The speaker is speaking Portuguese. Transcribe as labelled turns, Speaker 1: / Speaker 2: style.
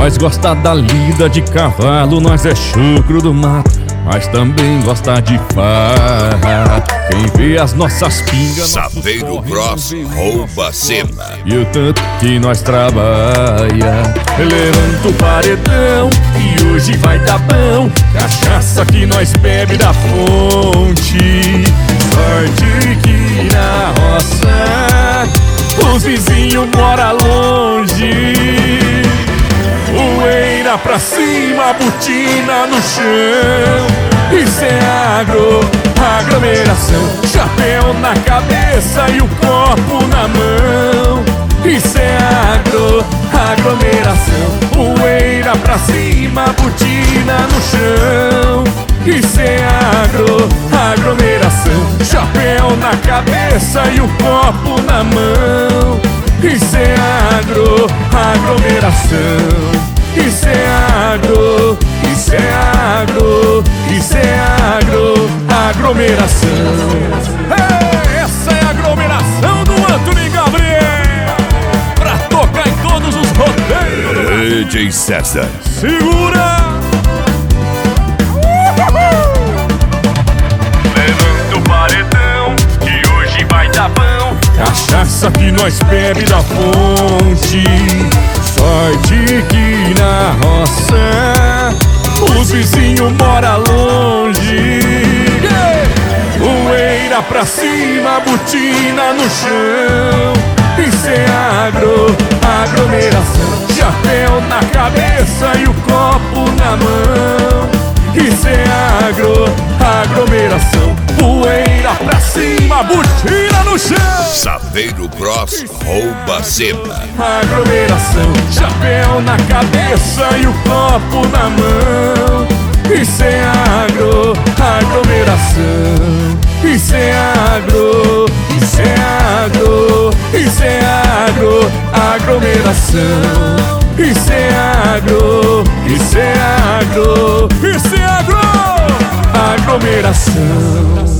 Speaker 1: Nós gosta da lida de cavalo, nós é chucro do mato, mas também gosta de farra. Quem vê as nossas pingas,
Speaker 2: Saveiro Bros rouba cena.
Speaker 1: e o tanto que nós trabalha. Levanta o paredão e hoje vai dar bom. Cachaça que nós bebe da fonte. Sorte que na roça os vizinhos moram longe. Poeira pra cima, botina no chão. Isso é aglomeração. Chapéu na cabeça e o copo na mão. Isso é aglomeração. Poeira pra cima, botina no chão. Isso é aglomeração. Chapéu na cabeça e o copo na mão. Isso é aglomeração. Isso é isso é isso é aglomeração. Essa é a aglomeração do Antônio Gabriel, pra tocar em todos os rodeios.
Speaker 2: DJ César.
Speaker 1: Segura! Levanta o paredão, que hoje vai dar bom. Cachaça que nós bebe da fonte. Sorte que na roça os vizinhos moram longe. Poeira pra cima, botina no chão. Isso é aglomeração. Chapéu na cabeça e o copo na mão. Isso é aglomeração. Poeira pra cima, botina no chão.
Speaker 2: Saveiro Bros rouba cena.
Speaker 1: Aglomeração. Chapéu na cabeça e o copo na mão. Isso é aglomeração. Isso é isso é isso é aglomeração. Isso é isso é aglomeração.